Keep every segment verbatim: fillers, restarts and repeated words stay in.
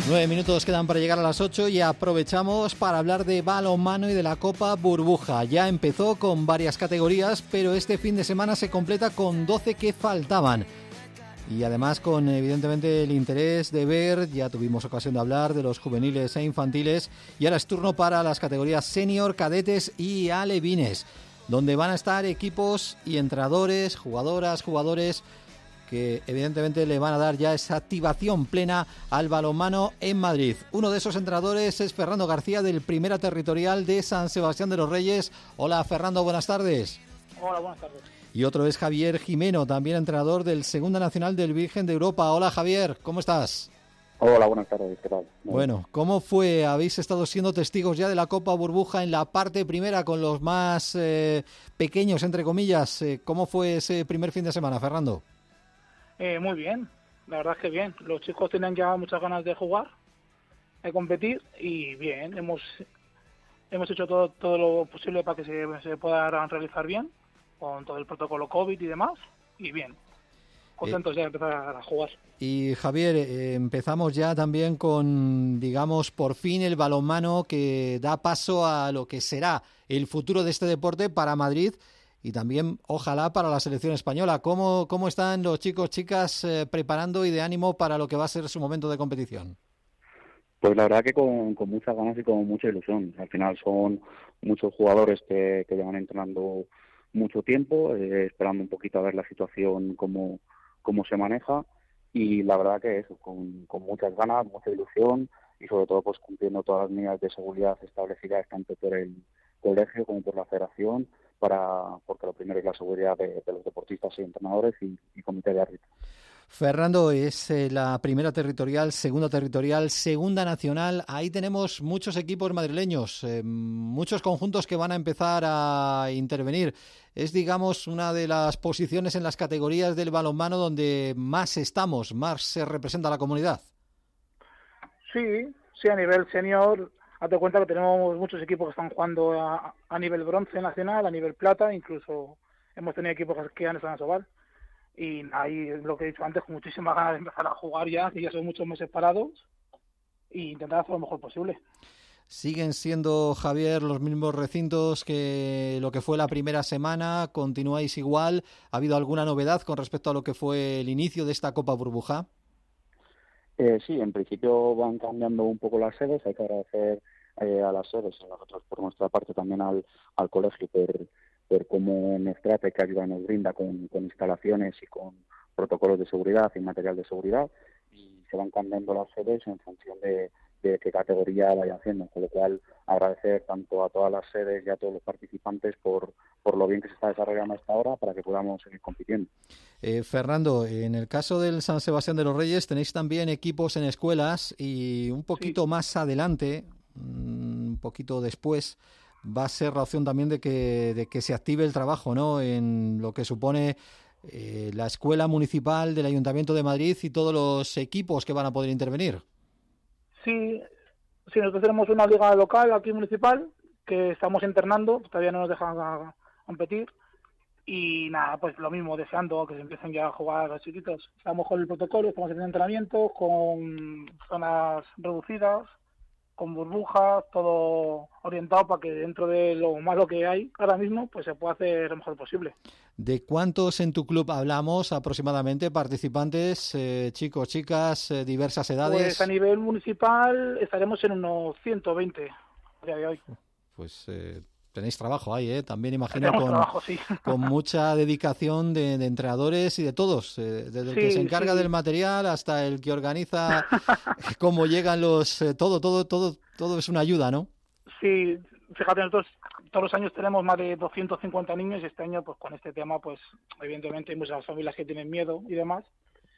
Nueve minutos quedan para llegar a las ocho y aprovechamos para hablar de balonmano y de la Copa Burbuja. Ya empezó con varias categorías, pero este fin de semana se completa con doce que faltaban. Y además con evidentemente el interés de ver, ya tuvimos ocasión de hablar de los juveniles e infantiles, y ahora es turno para las categorías senior, cadetes y alevines, donde van a estar equipos y entrenadores, jugadoras, jugadores que evidentemente le van a dar ya esa activación plena al balonmano en Madrid. Uno de esos entrenadores es Fernando García, del Primera Territorial de San Sebastián de los Reyes. Hola Fernando, buenas tardes. Hola, buenas tardes. Y otro es Javier Jimeno, también entrenador del Segunda Nacional del Virgen de Europa. Hola Javier, ¿cómo estás? Hola, buenas tardes, ¿qué tal? Bueno, ¿cómo fue? Habéis estado siendo testigos ya de la Copa Burbuja en la parte primera con los más eh, pequeños, entre comillas. Eh, ¿Cómo fue ese primer fin de semana, Fernando? Eh, muy bien, la verdad es que bien. Los chicos tenían ya muchas ganas de jugar, de competir y bien, hemos hemos hecho todo todo lo posible para que se, se puedan realizar bien, con todo el protocolo COVID y demás, y bien, contentos eh, ya de empezar a jugar. Y Javier, eh, empezamos ya también con, digamos, por fin el balonmano que da paso a lo que será el futuro de este deporte para Madrid y también, ojalá, para la selección española. ¿Cómo, cómo están los chicos, chicas, eh, preparando y de ánimo para lo que va a ser su momento de competición? Pues la verdad que con, con muchas ganas y con mucha ilusión. Al final son muchos jugadores que, que llevan entrenando mucho tiempo, eh, esperando un poquito a ver la situación, cómo, cómo se maneja. Y la verdad que eso, con, con muchas ganas, mucha ilusión y sobre todo pues cumpliendo todas las medidas de seguridad establecidas tanto por el colegio como por la federación, para porque lo primero es la seguridad de, de los deportistas y entrenadores y, y comité de árbitros. Fernando, es eh, la Primera Territorial, Segunda Territorial, Segunda Nacional. Ahí tenemos muchos equipos madrileños, eh, muchos conjuntos que van a empezar a intervenir. Es, digamos, una de las posiciones en las categorías del balonmano donde más estamos, más se representa la comunidad. Sí, sí, a nivel senior, hazte cuenta que tenemos muchos equipos que están jugando a, a nivel bronce nacional, a nivel plata, incluso hemos tenido equipos que han estado en Asobal. Y ahí, lo que he dicho antes, con muchísimas ganas de empezar a jugar ya, que ya son muchos meses parados, e intentar hacer lo mejor posible. ¿Siguen siendo, Javier, los mismos recintos que lo que fue la primera semana? ¿Continuáis igual? ¿Ha habido alguna novedad con respecto a lo que fue el inicio de esta Copa Burbuja? Eh, sí, en principio van cambiando un poco las sedes. Hay que agradecer eh, a las sedes y nosotros por nuestra parte también al, al colegio por, por cómo nos trata y qué ayuda nos brinda con, con instalaciones y con protocolos de seguridad y material de seguridad, y se van cambiando las sedes en función de, de qué categoría vaya haciendo, con lo cual agradecer tanto a todas las sedes y a todos los participantes por, por lo bien que se está desarrollando hasta ahora para que podamos seguir compitiendo. Eh, Fernando, en el caso del San Sebastián de los Reyes tenéis también equipos en escuelas y un poquito sí. más adelante, un poquito después, va a ser la opción también de que, de que se active el trabajo, ¿no?, en lo que supone eh, la Escuela Municipal del Ayuntamiento de Madrid y todos los equipos que van a poder intervenir. Sí, sí, nosotros tenemos una liga local aquí municipal que estamos internando, todavía no nos dejan a, a competir. Y nada, pues lo mismo, deseando que se empiecen ya a jugar los chiquitos. Estamos con el protocolo, estamos en entrenamiento, con zonas reducidas, con burbujas, todo orientado para que dentro de lo malo que hay ahora mismo, pues se pueda hacer lo mejor posible. ¿De cuántos en tu club hablamos aproximadamente, participantes, eh, chicos, chicas, eh, diversas edades? Pues a nivel municipal estaremos en unos ciento veinte a día de hoy. Pues eh, tenéis trabajo ahí, ¿eh? También imagino con, trabajo, sí. con mucha dedicación de, de entrenadores y de todos, eh, desde el sí, que se encarga sí. del material hasta el que organiza cómo llegan los... Eh, todo, todo, todo, todo es una ayuda, ¿no? Sí, fíjate, nosotros todos los años tenemos más de doscientos cincuenta niños y este año, pues con este tema, pues evidentemente hay muchas familias que tienen miedo y demás.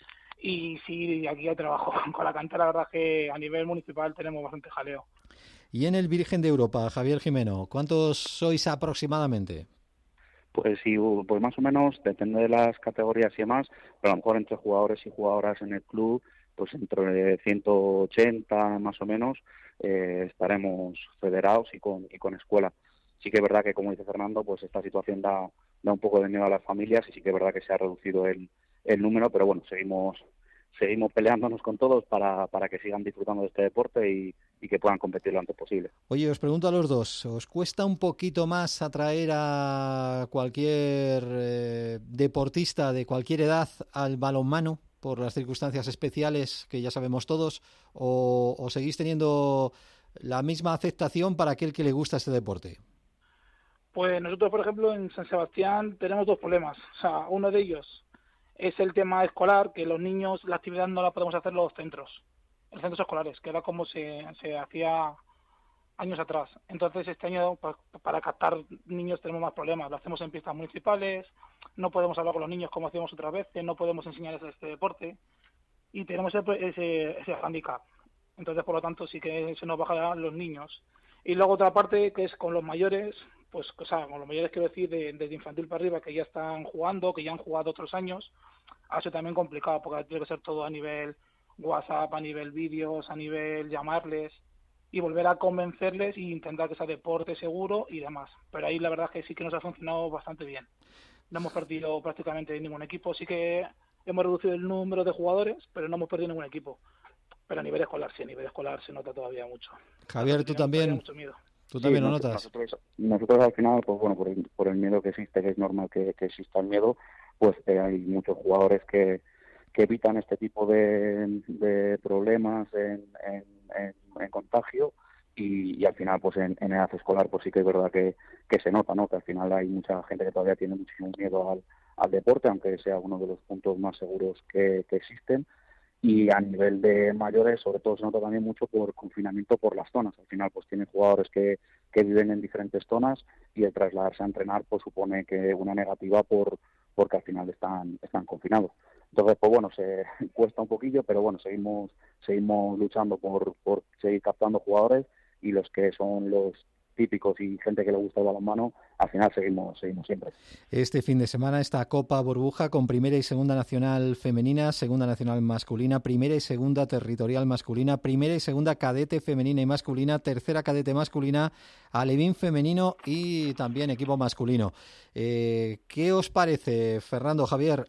Y sí, aquí hay trabajo con la cantera, la verdad que a nivel municipal tenemos bastante jaleo. Y en el Virgen de Europa, Javier Jimeno, ¿cuántos sois aproximadamente? Pues sí, pues más o menos, depende de las categorías y demás, pero a lo mejor entre jugadores y jugadoras en el club, pues entre ciento ochenta más o menos, eh, estaremos federados y con, y con escuela. Sí que es verdad que, como dice Fernando, pues esta situación da, da un poco de miedo a las familias y sí que es verdad que se ha reducido el, el número, pero bueno, seguimos seguimos peleándonos con todos para, para que sigan disfrutando de este deporte y, y que puedan competir lo antes posible. Oye, os pregunto a los dos, ¿os cuesta un poquito más atraer a cualquier eh, deportista de cualquier edad al balonmano por las circunstancias especiales que ya sabemos todos, o, o seguís teniendo la misma aceptación para aquel que le gusta este deporte? Pues nosotros, por ejemplo, en San Sebastián tenemos dos problemas. O sea, uno de ellos es el tema escolar, que los niños, la actividad no la podemos hacer en los centros, en los centros escolares, que era como se, se hacía años atrás. Entonces, este año, pa- para captar niños tenemos más problemas. Lo hacemos en pistas municipales, no podemos hablar con los niños como hacíamos otras veces, no podemos enseñarles este deporte y tenemos ese, ese, ese hándicap. Entonces, por lo tanto, sí que se nos bajan los niños. Y luego otra parte, que es con los mayores, pues, o sea, con los mayores quiero decir, de, desde infantil para arriba, que ya están jugando, que ya han jugado otros años, ha sido también complicado, porque tiene que ser todo a nivel WhatsApp, a nivel vídeos, a nivel llamarles, y volver a convencerles e intentar que sea deporte seguro y demás. Pero ahí la verdad es que sí que nos ha funcionado bastante bien. No hemos perdido prácticamente ningún equipo, sí que hemos reducido el número de jugadores, pero no hemos perdido ningún equipo. Pero a nivel escolar, sí, a nivel escolar se nota todavía mucho. Javier, tú Todavía también, mucho miedo. tú Sí, también lo nos- notas. nosotros, nosotros al final, pues bueno, por el, por el miedo que existe, que es normal que, que exista el miedo, pues eh, hay muchos jugadores que, que evitan este tipo de, de problemas en, en, en, en contagio y, y al final, pues en, en edad escolar, pues sí que es verdad que, que se nota, ¿no? Que al final hay mucha gente que todavía tiene muchísimo miedo al, al deporte, aunque sea uno de los puntos más seguros que, que existen. Y a nivel de mayores, sobre todo se nota también mucho por confinamiento por las zonas. Al final, pues tienen jugadores que, que viven en diferentes zonas y el trasladarse a entrenar pues supone que una negativa por porque al final están están confinados. Entonces, pues bueno, se cuesta un poquillo, pero bueno, seguimos seguimos luchando por, por seguir captando jugadores y los que son los típicos y gente que le gusta el balonmano, al final seguimos seguimos siempre. Este fin de semana esta Copa Burbuja con primera y segunda nacional femenina, segunda nacional masculina, primera y segunda territorial masculina, primera y segunda cadete femenina y masculina, tercera cadete masculina, alevín femenino y también equipo masculino. Eh, ¿Qué os parece, Fernando, Javier,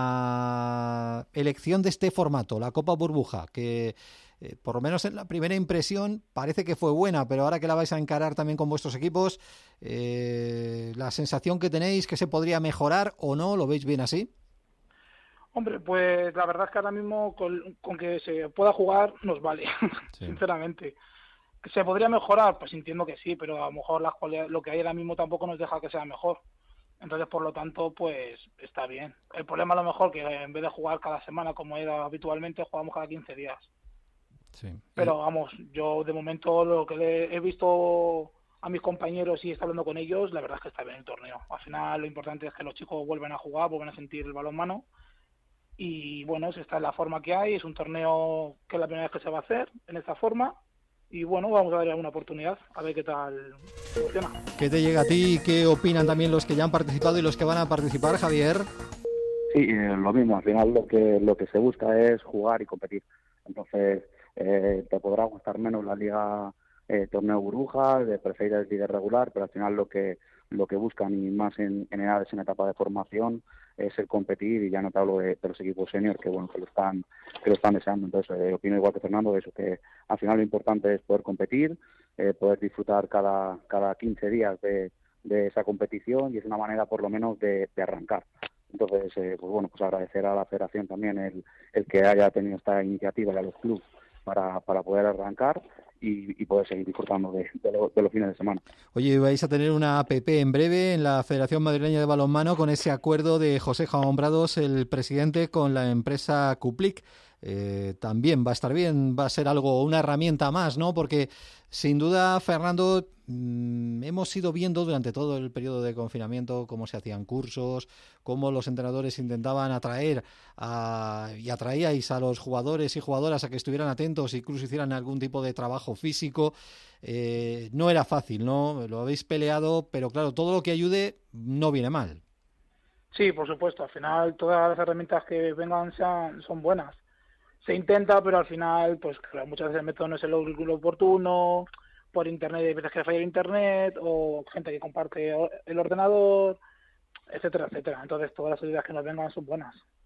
la elección de este formato, la Copa Burbuja, que Eh, por lo menos en la primera impresión parece que fue buena, pero ahora que la vais a encarar también con vuestros equipos, eh, la sensación que tenéis que se podría mejorar o no, ¿lo veis bien así? Hombre, pues la verdad es que ahora mismo con, con que se pueda jugar nos vale, Sí. sinceramente. ¿Que se podría mejorar? Pues entiendo que sí, pero a lo mejor las cualidades, lo que hay ahora mismo tampoco nos deja que sea mejor. Entonces, por lo tanto, pues está bien. El problema a lo mejor que en vez de jugar cada semana como era habitualmente, jugamos cada quince días. Sí. Pero Y, vamos, yo de momento lo que le- he visto a mis compañeros y está hablando con ellos, la verdad es que está bien el torneo. Al final lo importante es que los chicos vuelvan a jugar, vuelvan a sentir el balonmano y bueno, esta es la forma que hay, es un torneo que es la primera vez que se va a hacer en esta forma y bueno, vamos a darle una oportunidad a ver qué tal funciona. ¿qué te llega a ti? ¿Qué opinan también los que ya han participado y los que van a participar, Javier? Sí, eh, lo mismo. Al final lo que lo que se busca es jugar y competir. Entonces, eh, te podrá gustar menos la liga eh, torneo burbuja, de preferir el líder regular, pero al final lo que lo que buscan y más en, en edades en etapa de formación es el competir y ya no te hablo de, de los equipos senior que bueno que lo están que lo están deseando. Entonces, eh, opino igual que Fernando de eso, que al final lo importante es poder competir, eh, poder disfrutar cada cada quince días de, de esa competición y es una manera por lo menos de, de arrancar. Entonces, eh, pues bueno, pues agradecer a la Federación también el, el que haya tenido esta iniciativa y a los clubes para, para poder arrancar y, y poder seguir disfrutando de, de, lo, de los fines de semana. Oye, vais a tener una app en breve en la Federación Madrileña de Balonmano con ese acuerdo de José Juan Brados, el presidente, con la empresa Cuplic. Eh, también va a estar bien, va a ser algo, una herramienta más, ¿no? Porque sin duda, Fernando, mmm, hemos ido viendo durante todo el periodo de confinamiento cómo se hacían cursos, cómo los entrenadores intentaban atraer a, y atraíais a los jugadores y jugadoras a que estuvieran atentos e incluso hicieran algún tipo de trabajo físico. Eh, no era fácil, ¿no? Lo habéis peleado, pero claro, todo lo que ayude no viene mal. Sí, por supuesto, al final todas las herramientas que vengan sean, son buenas. Se intenta, pero al final, pues claro, muchas veces el método no es el, lo oportuno, por internet hay veces que falla el internet, o gente que comparte el ordenador, etcétera, etcétera. Entonces todas las ayudas que nos vengan son buenas.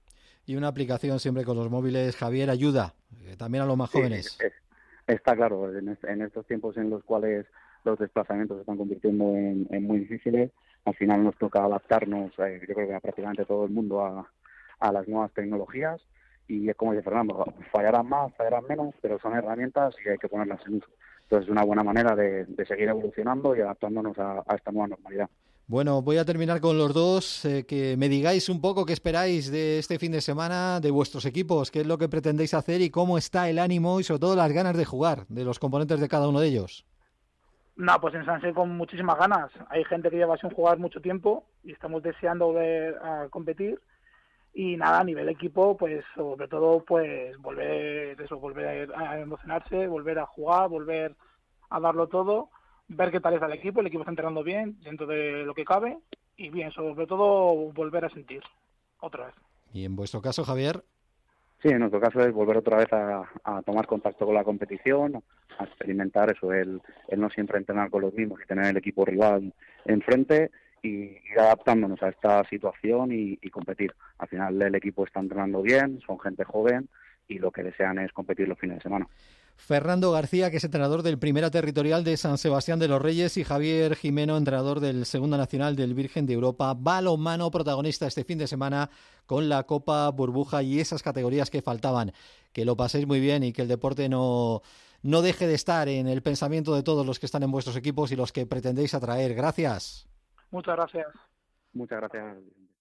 Y una aplicación siempre con los móviles, Javier, ayuda, eh, también a los más jóvenes. Sí, es, está claro, en, est- en estos tiempos en los cuales los desplazamientos se están convirtiendo en, en muy difíciles, al final nos toca adaptarnos, eh, yo creo que a prácticamente todo el mundo, a, a las nuevas tecnologías. Y es como dice Fernando, fallarán más, fallarán menos, pero son herramientas y hay que ponerlas en uso. Entonces es una buena manera de, de seguir evolucionando y adaptándonos a, a esta nueva normalidad. Bueno, voy a terminar con los dos, eh, que me digáis un poco qué esperáis de este fin de semana de vuestros equipos, qué es lo que pretendéis hacer y cómo está el ánimo y sobre todo las ganas de jugar de los componentes de cada uno de ellos. No, pues en Sanse con muchísimas ganas. Hay gente que lleva sin jugar mucho tiempo y estamos deseando volver a competir. Y nada, a nivel equipo, pues sobre todo, pues volver eso, volver a emocionarse, volver a jugar, volver a darlo todo, ver qué tal está el equipo. El equipo está entrenando bien, dentro de lo que cabe, y bien, sobre todo volver a sentir otra vez. Y en vuestro caso, Javier. Sí, en nuestro caso es volver otra vez a, a tomar contacto con la competición, a experimentar eso, el, el no siempre entrenar con los mismos y tener el equipo rival enfrente y ir adaptándonos a esta situación y, y competir. Al final el equipo está entrenando bien, son gente joven y lo que desean es competir los fines de semana. Fernando García, que es entrenador del Primera Territorial de San Sebastián de los Reyes, y Javier Jimeno, entrenador del Segunda Nacional del Virgen de Europa. Balonmano protagonista este fin de semana con la Copa Burbuja y esas categorías que faltaban. Que lo paséis muy bien y que el deporte no, no deje de estar en el pensamiento de todos los que están en vuestros equipos y los que pretendéis atraer. Gracias. Muchas gracias. Muchas gracias.